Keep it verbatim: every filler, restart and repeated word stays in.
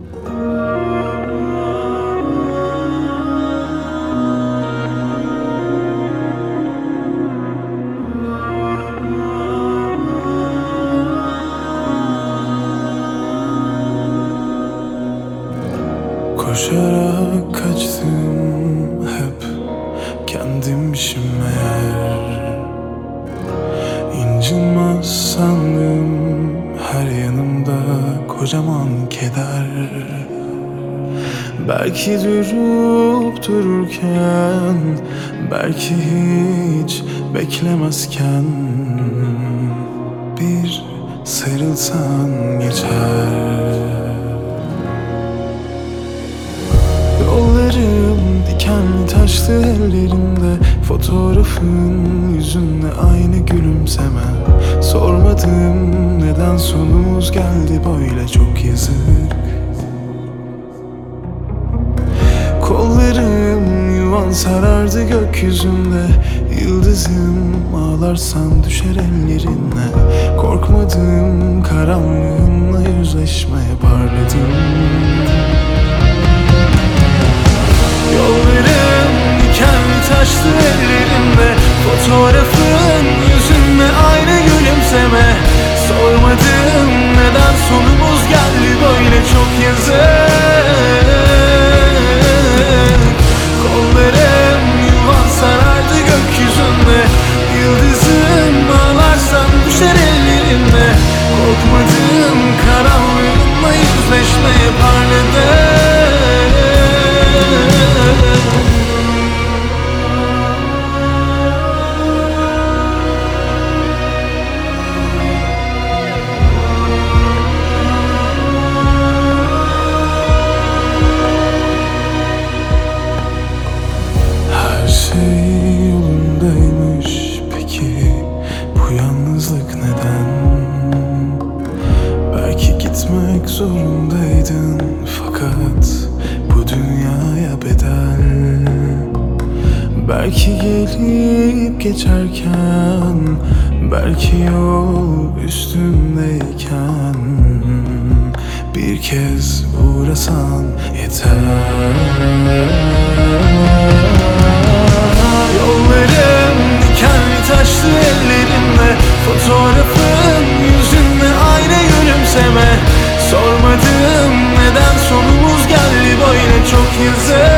Koşarak kaçtım hep kendimmişim meğer. İncinmez sandım her yanımda kocaman keder. Belki durup dururken, belki hiç beklemezken bir sarılsan geçer. Yollarım dikenli taşlı ellerimde, fotoğrafın yüzünle aynı gülümseme. Sormadım neden sonumuz geldi böyle, çok yazık. Kollarım yuvan sarardı gökyüzünde, yıldızım ağlarsan düşer ellerine. Korkmadım karanlığınla yüzleşmeye, parladım. Yollarım dikenli taşlı ellerimde, fotoğrafın yüzünle aynı gülümseme. Sormadım neden sonumuz geldi böyle, çok yazık. Kollarım yuvan sarardı gökyüzünde, yıldızım ağlarsan düşer ellerine. Korkmadım karanlığınla yüzleşmeye, parladım. Her şey yolundaymış, peki bu yalnızlık neden? Belki gitmek zorundaydın, fakat bu dünyaya bedel. Belki gelip geçerken, belki yol üstündeyken bir kez uğrasan yeter. Yollarım dikenli taşlı ellerimde, fotoğrafın yüzünde aynı gülümseme. Sormadım neden sonumuz geldi böyle, çok yazık.